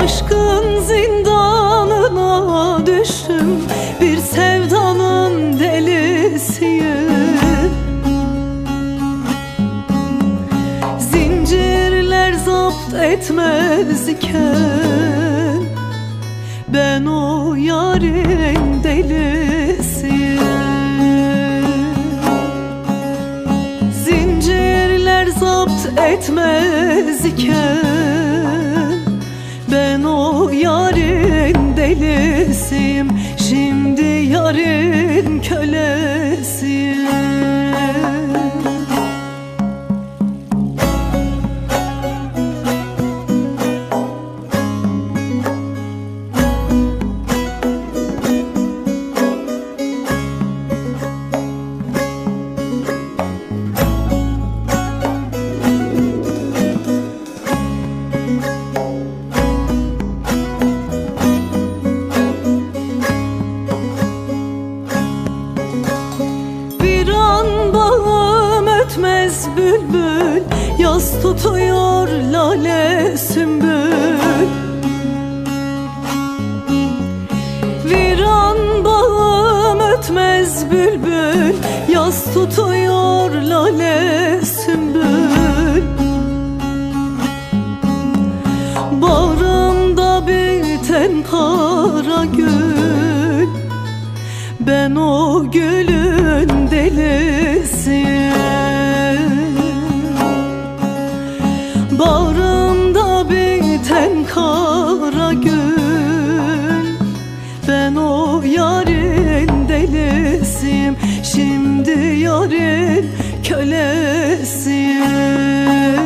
Aşkın zindanına düştüm, bir sevdanın delisiyim. Zincirler zapt etmez iken ben o yarın delisiyim. Zincirler zapt etmez iken ben o yarın delisiyim. Şimdi yarın kölesiyim. Bülbül yaz tutuyor lale sümbül. Viran bağım ötmez bülbül, yaz tutuyor lale sümbül. Bağrımda biten kara gül, ben o gülün delisiyim. Bağrımda biten kara gül, ben o yarın delisiyim. Şimdi yarın kölesiyim.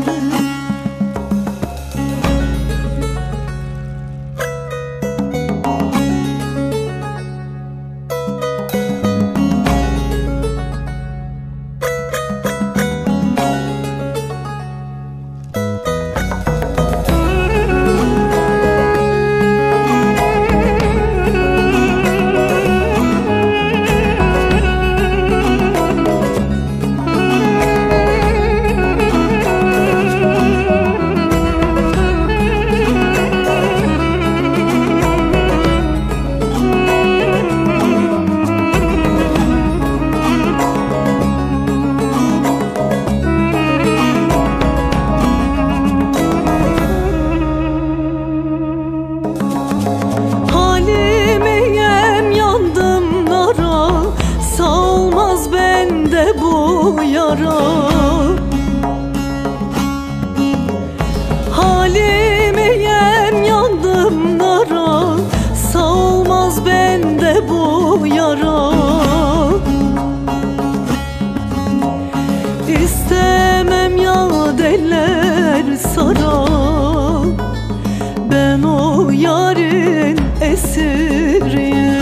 Bu yara halimiyem, yandım nara, sağılmaz bende bu yara. İstemem ya deller sara, ben o yarın esiriyim.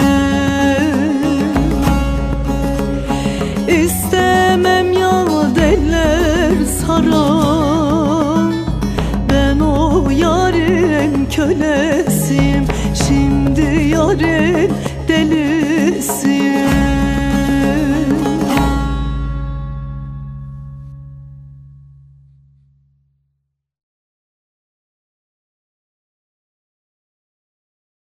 İstemem ya deller saran, ben o yarın kölesiyim. Şimdi yarın delisiyim.